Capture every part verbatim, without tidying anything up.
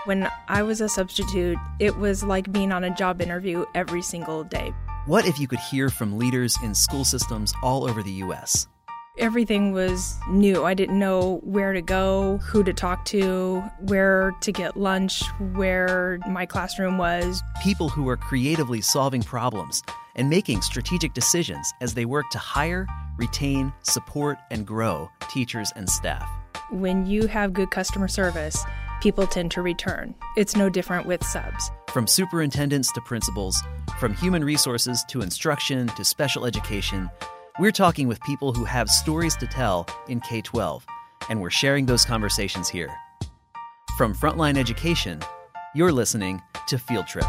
When I was a substitute, it was like being on a job interview every single day. What if you could hear from leaders in school systems all over the U S? Everything was new. I didn't know where to go, who to talk to, where to get lunch, where my classroom was. People who are creatively solving problems and making strategic decisions as they work to hire, retain, support, and grow teachers and staff. When you have good customer service, people tend to return. It's no different with subs. From superintendents to principals, from human resources to instruction to special education, we're talking with people who have stories to tell in K twelve, and we're sharing those conversations here. From Frontline Education, you're listening to Field Trip.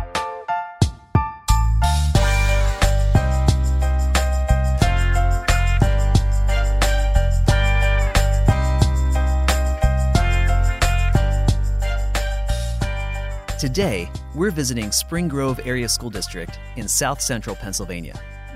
Today, we're visiting Spring Grove Area School District in South Central Pennsylvania.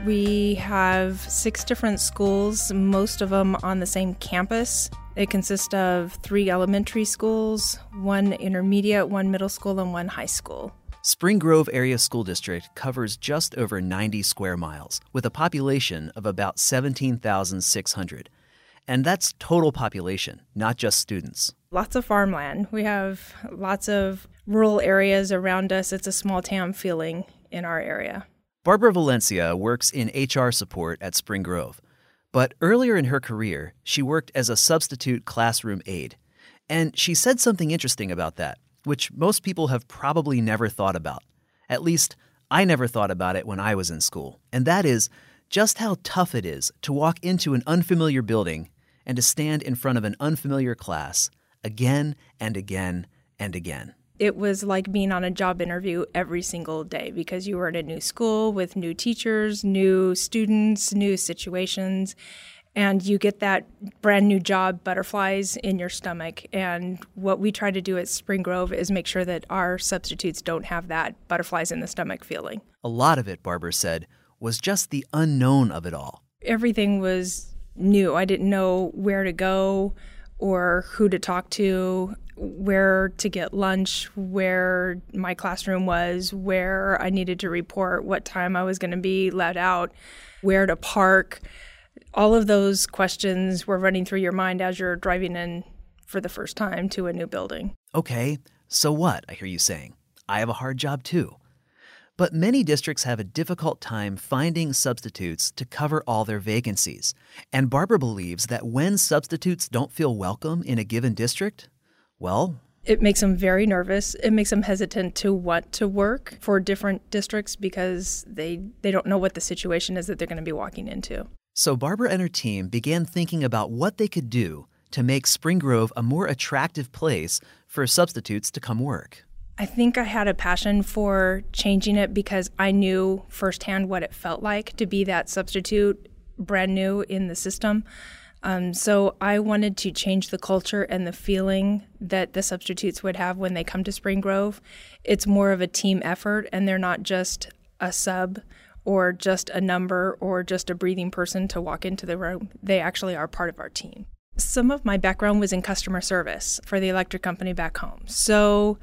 We have six different schools, most of them on the same campus. It consists of three elementary schools, one intermediate, one middle school, and one high school. Spring Grove Area School District covers just over ninety square miles with a population of about seventeen thousand six hundred. And that's total population, not just students. Lots of farmland. We have lots of rural areas around us. It's a small town feeling in our area. Barbara Valencia works in H R support at Spring Grove. But earlier in her career, she worked as a substitute classroom aide. And she said something interesting about that, which most people have probably never thought about. At least, I never thought about it when I was in school. And that is just how tough it is to walk into an unfamiliar building and to stand in front of an unfamiliar class again and again and again. It was like being on a job interview every single day because you were in a new school with new teachers, new students, new situations, and you get that brand new job butterflies in your stomach. And what we try to do at Spring Grove is make sure that our substitutes don't have that butterflies in the stomach feeling. A lot of it, Barbara said, was just the unknown of it all. Everything was new. I didn't know where to go or who to talk to, where to get lunch, where my classroom was, where I needed to report, what time I was going to be let out, where to park. All of those questions were running through your mind as you're driving in for the first time to a new building. Okay, so what, I hear you saying? I have a hard job too. But many districts have a difficult time finding substitutes to cover all their vacancies. And Barbara believes that when substitutes don't feel welcome in a given district, well, it makes them very nervous. It makes them hesitant to want to work for different districts because they, they don't know what the situation is that they're going to be walking into. So Barbara and her team began thinking about what they could do to make Spring Grove a more attractive place for substitutes to come work. I think I had a passion for changing it because I knew firsthand what it felt like to be that substitute brand new in the system. Um, so I wanted to change the culture and the feeling that the substitutes would have when they come to Spring Grove. It's more of a team effort, and they're not just a sub or just a number or just a breathing person to walk into the room. They actually are part of our team. Some of my background was in customer service for the electric company back home. So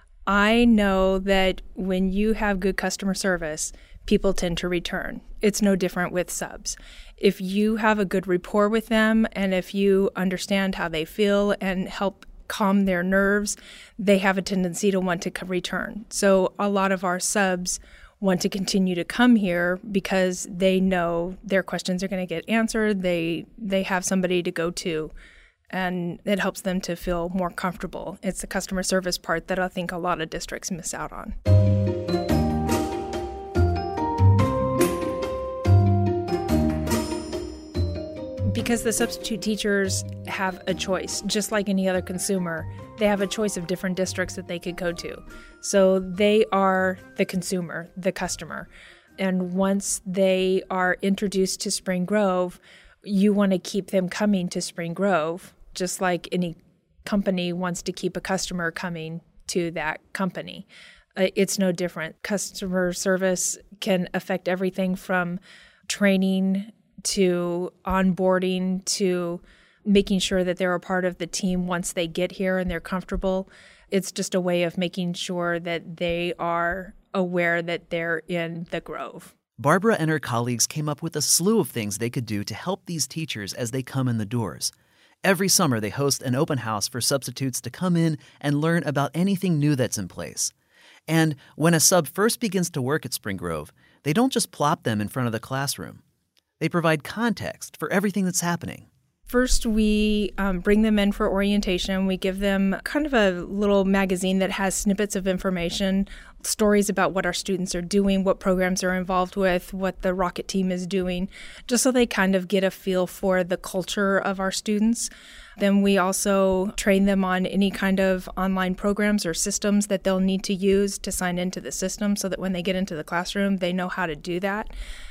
I know that when you have good customer service, people tend to return. It's no different with subs. If you have a good rapport with them and if you understand how they feel and help calm their nerves, they have a tendency to want to return. So a lot of our subs want to continue to come here because they know their questions are going to get answered. They they have somebody to go to. And it helps them to feel more comfortable. It's the customer service part that I think a lot of districts miss out on. Because the substitute teachers have a choice, just like any other consumer, they have a choice of different districts that they could go to. So they are the consumer, the customer. And once they are introduced to Spring Grove, you want to keep them coming to Spring Grove, just like any company wants to keep a customer coming to that company. Uh, it's no different. Customer service can affect everything from training to onboarding to making sure that they're a part of the team once they get here and they're comfortable. it's just a way of making sure that they are aware that they're in the Grove. Barbara and her colleagues came up with a slew of things they could do to help these teachers as they come in the doors. Every summer, they host an open house for substitutes to come in and learn about anything new that's in place. And when a sub first begins to work at Spring Grove, they don't just plop them in front of the classroom. They provide context for everything that's happening. First, we um, bring them in for orientation. We give them kind of a little magazine that has snippets of information, stories about what our students are doing, what programs they're involved with, what the Rocket team is doing, just so they kind of get a feel for the culture of our students. Then we also train them on any kind of online programs or systems that they'll need to use to sign into the system so that when they get into the classroom, they know how to do that.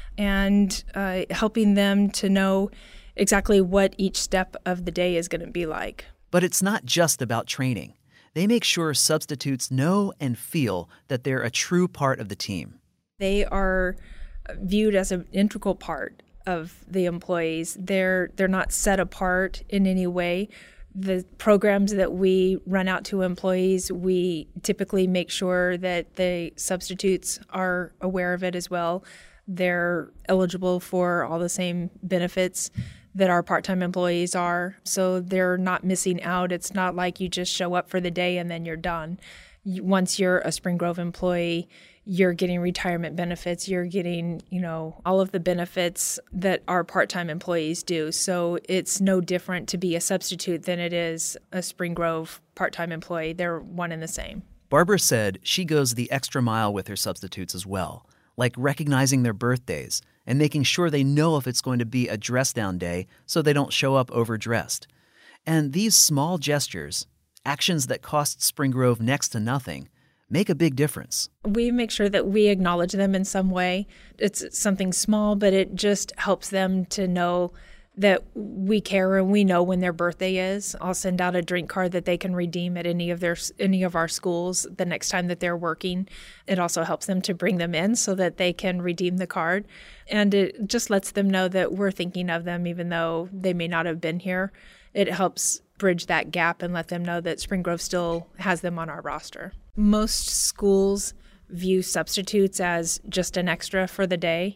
And uh, helping them to know exactly what each step of the day is going to be like. But it's not just about training. They make sure substitutes know and feel that they're a true part of the team. They are viewed as an integral part of the employees. They're they're not set apart in any way. The programs that we run out to employees, we typically make sure that the substitutes are aware of it as well. They're eligible for all the same benefits that our part-time employees are, so they're not missing out. It's not like you just show up for the day and then you're done. You, once you're a Spring Grove employee, you're getting retirement benefits, you're getting, you know, all of the benefits that our part-time employees do. So it's no different to be a substitute than it is a Spring Grove part-time employee. They're one and the same. Barbara said she goes the extra mile with her substitutes as well, like recognizing their birthdays and making sure they know if it's going to be a dress-down day so they don't show up overdressed. And these small gestures, actions that cost Spring Grove next to nothing, make a big difference. We make sure that we acknowledge them in some way. It's something small, but it just helps them to know that we care and we know when their birthday is. I'll send out a drink card that they can redeem at any of their any of our schools the next time that they're working. It also helps them to bring them in so that they can redeem the card. And it just lets them know that we're thinking of them even though they may not have been here. It helps bridge that gap and let them know that Spring Grove still has them on our roster. Most schools view substitutes as just an extra for the day.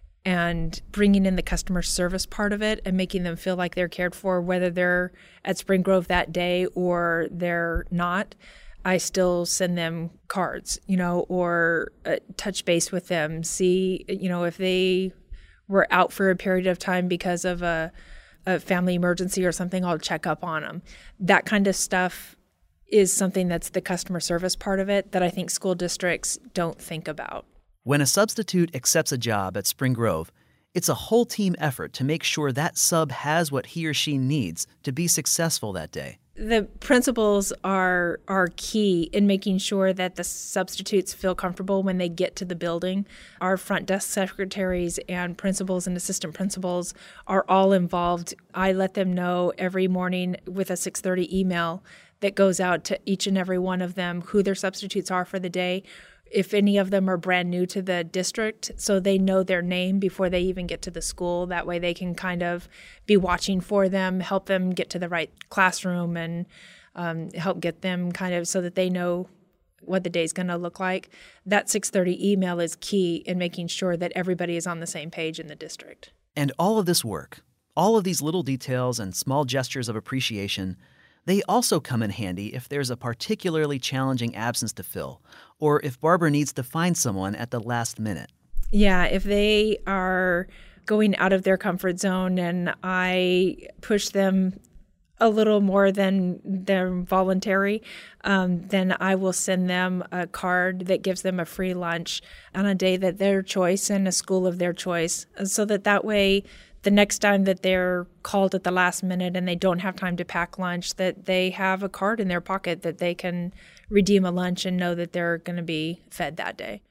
And bringing in the customer service part of it and making them feel like they're cared for, whether they're at Spring Grove that day or they're not, I still send them cards, you know, or uh, touch base with them, see, you know, if they were out for a period of time because of a, a family emergency or something, I'll check up on them. That kind of stuff is something that's the customer service part of it that I think school districts don't think about. When a substitute accepts a job at Spring Grove, it's a whole team effort to make sure that sub has what he or she needs to be successful that day. The principals are are key in making sure that the substitutes feel comfortable when they get to the building. Our front desk secretaries and principals and assistant principals are all involved. I let them know every morning with a six thirty email that goes out to each and every one of them who their substitutes are for the day, if any of them are brand new to the district, so they know their name before they even get to the school. That way they can kind of be watching for them, help them get to the right classroom, and um, help get them kind of so that they know what the day's going to look like. That six thirty email is key in making sure that everybody is on the same page in the district. And all of this work, all of these little details and small gestures of appreciation, they also come in handy if there's a particularly challenging absence to fill, or if Barbara needs to find someone at the last minute. Yeah, if they are going out of their comfort zone and I push them a little more than they're voluntary, um, then I will send them a card that gives them a free lunch on a day that their choice and a school of their choice, so that that way the next time that they're called at the last minute and they don't have time to pack lunch, that they have a card in their pocket that they can redeem a lunch and know that they're going to be fed that day.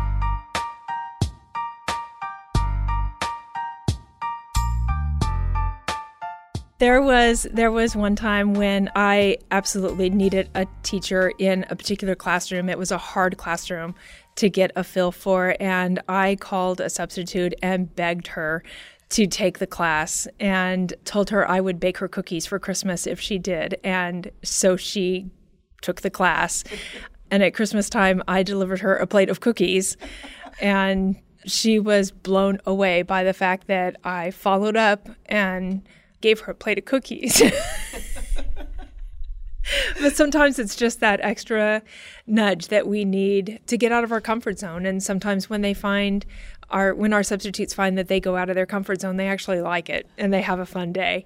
There was there was one time when I absolutely needed a teacher in a particular classroom. It was a hard classroom to get a fill for, and I called a substitute and begged her to take the class and told her I would bake her cookies for Christmas if she did. And so she took the class. And at Christmas time, I delivered her a plate of cookies. And she was blown away by the fact that I followed up and gave her a plate of cookies. But sometimes it's just that extra nudge that we need to get out of our comfort zone. And sometimes when they find our, when our substitutes find that they go out of their comfort zone, they actually like it and they have a fun day.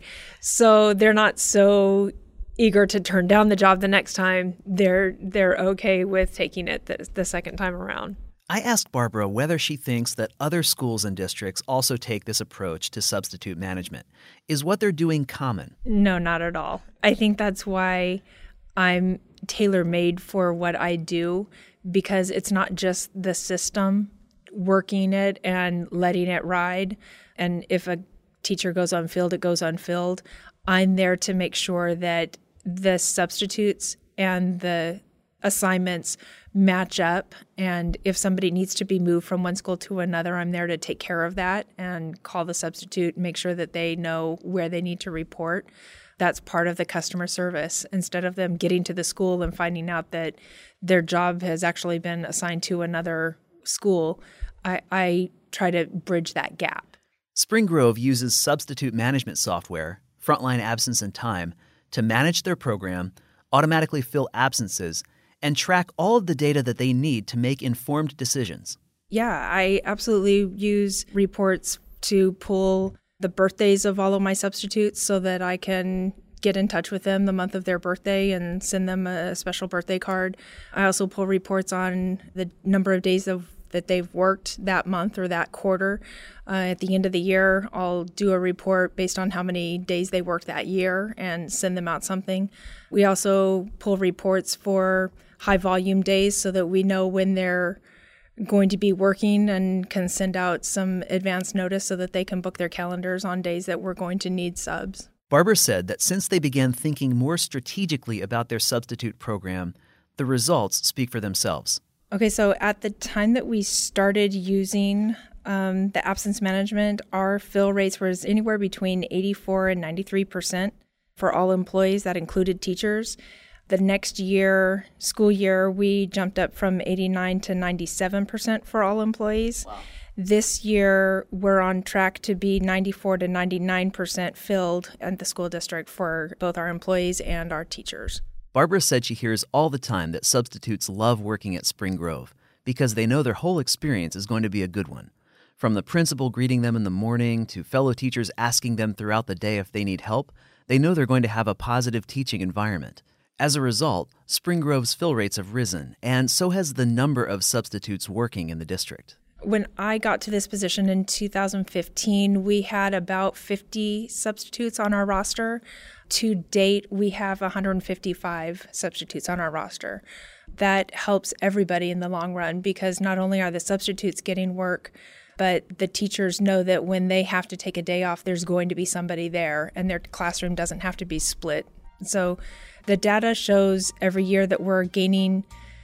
So they're not so eager to turn down the job the next time. They're, they're okay with taking it the, the second time around. I asked Barbara whether she thinks that other schools and districts also take this approach to substitute management. Is what they're doing common? No, not at all. I think that's why I'm tailor-made for what I do, because it's not just the system working it and letting it ride. And if a teacher goes unfilled, it goes unfilled. I'm there to make sure that the substitutes and the assignments match up, and if somebody needs to be moved from one school to another, I'm there to take care of that and call the substitute, make sure that they know where they need to report. That's part of the customer service. Instead of them getting to the school and finding out that their job has actually been assigned to another school, I, I try to bridge that gap. Spring Grove uses substitute management software, Frontline Absence and Time, to manage their program, automatically fill absences, and track all of the data that they need to make informed decisions. Yeah, I absolutely use reports to pull the birthdays of all of my substitutes so that I can get in touch with them the month of their birthday and send them a special birthday card. I also pull reports on the number of days of that they've worked that month or that quarter. Uh, at the end of the year, I'll do a report based on how many days they worked that year and send them out something. We also pull reports for high volume days so that we know when they're going to be working and can send out some advance notice so that they can book their calendars on days that we're going to need subs. Barbara said that since they began thinking more strategically about their substitute program, the results speak for themselves. Okay, so at the time that we started using um, the absence management, our fill rates was anywhere between eighty-four and ninety-three percent for all employees. That included teachers. The next year, school year, we jumped up from eighty-nine to ninety-seven percent for all employees. Wow. This year, we're on track to be ninety-four to ninety-nine percent filled at the school district for both our employees and our teachers. Barbara said she hears all the time that substitutes love working at Spring Grove because they know their whole experience is going to be a good one. From the principal greeting them in the morning to fellow teachers asking them throughout the day if they need help, they know they're going to have a positive teaching environment. As a result, Spring Grove's fill rates have risen, and so has the number of substitutes working in the district. When I got to this position in two thousand fifteen, we had about fifty substitutes on our roster. To date, we have one hundred fifty-five substitutes on our roster. That helps everybody in the long run because not only are the substitutes getting work, but the teachers know that when they have to take a day off, there's going to be somebody there, and their classroom doesn't have to be split. So the data shows every year that we're gaining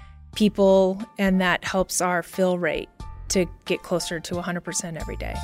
people, and that helps our fill rate to get closer to one hundred percent every day.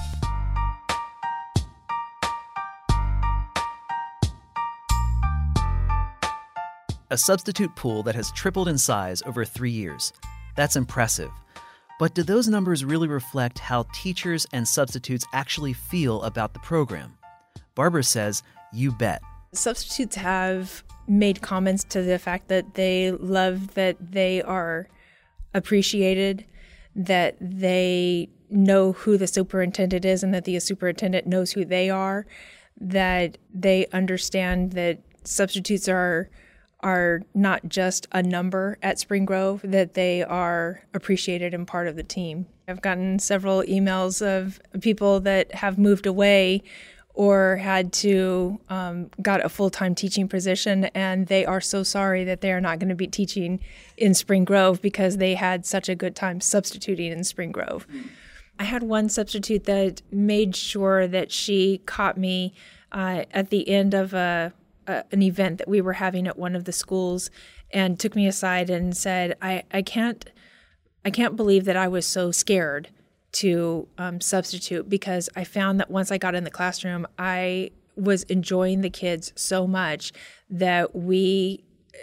A substitute pool that has tripled in size over three years. That's impressive. But do those numbers really reflect how teachers and substitutes actually feel about the program? Barbara says, you bet. Substitutes have made comments to the fact that they love that they are appreciated, that they know who the superintendent is and that the superintendent knows who they are, that they understand that substitutes are are not just a number at Spring Grove, that they are appreciated and part of the team. I've gotten several emails of people that have moved away or had to um, got a full-time teaching position, and they are so sorry that they are not going to be teaching in Spring Grove because they had such a good time substituting in Spring Grove. Mm. I had one substitute that made sure that she caught me uh, at the end of a, a an event that we were having at one of the schools, and took me aside and said, "I, I can't, I can't believe that I was so scared to um, substitute, because I found that once I got in the classroom, I was enjoying the kids so much that we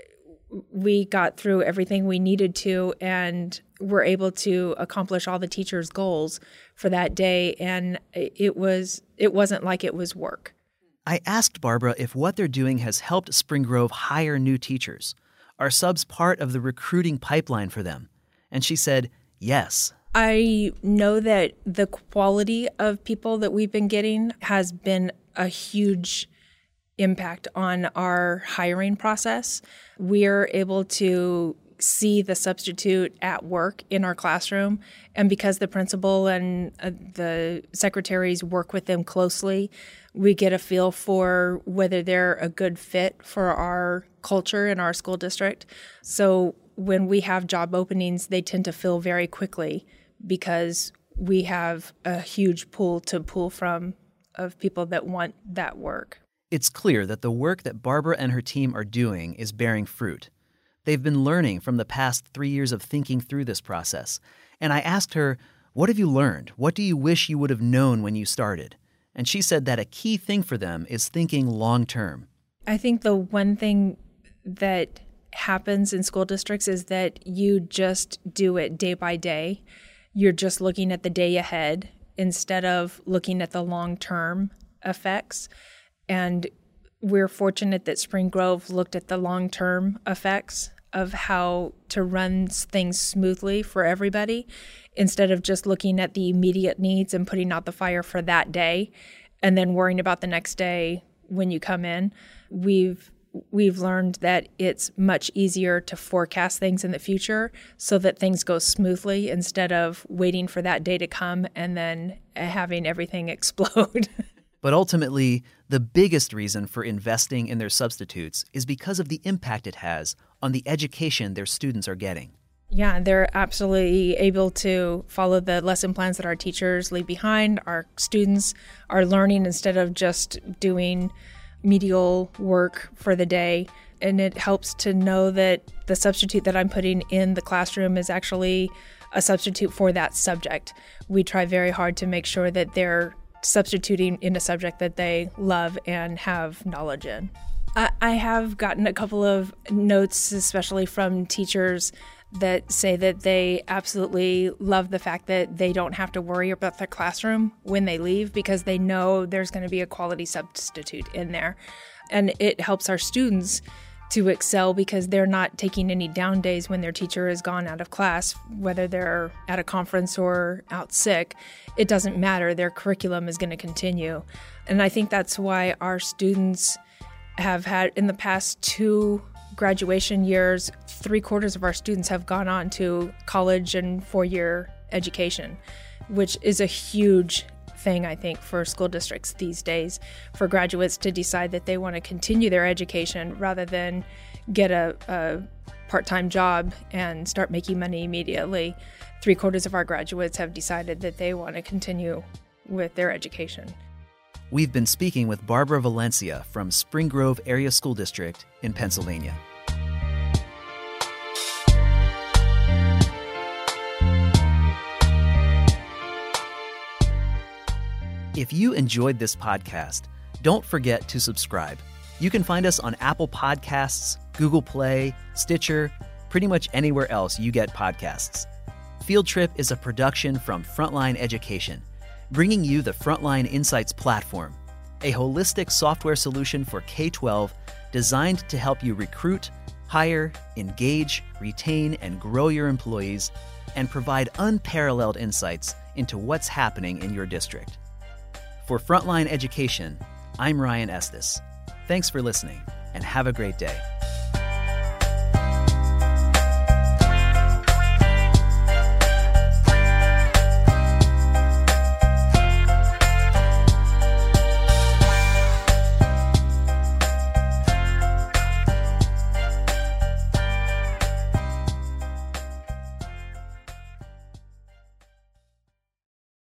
we got through everything we needed to and were able to accomplish all the teachers' goals for that day. And it was it wasn't like it was work. I asked Barbara if what they're doing has helped Spring Grove hire new teachers. Are subs part of the recruiting pipeline for them? And she said, yes. I know that the quality of people that we've been getting has been a huge impact on our hiring process. We're able to see the substitute at work in our classroom, and because the principal and uh, the secretaries work with them closely, we get a feel for whether they're a good fit for our culture in our school district. So when we have job openings, they tend to fill very quickly because we have a huge pool to pull from of people that want that work. It's clear that the work that Barbara and her team are doing is bearing fruit. They've been learning from the past three years of thinking through this process. And I asked her, what have you learned? What do you wish you would have known when you started? And she said that a key thing for them is thinking long term. I think the one thing that happens in school districts is that you just do it day by day. You're just looking at the day ahead instead of looking at the long-term effects. And we're fortunate that Spring Grove looked at the long-term effects of how to run things smoothly for everybody instead of just looking at the immediate needs and putting out the fire for that day and then worrying about the next day when you come in. We've we've learned that it's much easier to forecast things in the future so that things go smoothly instead of waiting for that day to come and then having everything explode. But ultimately, the biggest reason for investing in their substitutes is because of the impact it has on the education their students are getting. Yeah, they're absolutely able to follow the lesson plans that our teachers leave behind. Our students are learning instead of just doing medial work for the day. And it helps to know that the substitute that I'm putting in the classroom is actually a substitute for that subject. We try very hard to make sure that they're substituting in a subject that they love and have knowledge in. I, I have gotten a couple of notes, especially from teachers, that say that they absolutely love the fact that they don't have to worry about their classroom when they leave because they know there's going to be a quality substitute in there. And it helps our students to excel because they're not taking any down days when their teacher is gone out of class, whether they're at a conference or out sick. It doesn't matter. Their curriculum is going to continue. And I think that's why our students have had, in the past two graduation years, three quarters of our students have gone on to college and four-year education, which is a huge thing, I think, for school districts these days, for graduates to decide that they want to continue their education rather than get a, a part-time job and start making money immediately. Three quarters of our graduates have decided that they want to continue with their education. We've been speaking with Barbara Valencia from Spring Grove Area School District in Pennsylvania. If you enjoyed this podcast, don't forget to subscribe. You can find us on Apple Podcasts, Google Play, Stitcher, pretty much anywhere else you get podcasts. Field Trip is a production from Frontline Education, bringing you the Frontline Insights platform, a holistic software solution for K twelve designed to help you recruit, hire, engage, retain, and grow your employees, and provide unparalleled insights into what's happening in your district. For Frontline Education, I'm Ryan Estes. Thanks for listening, and have a great day.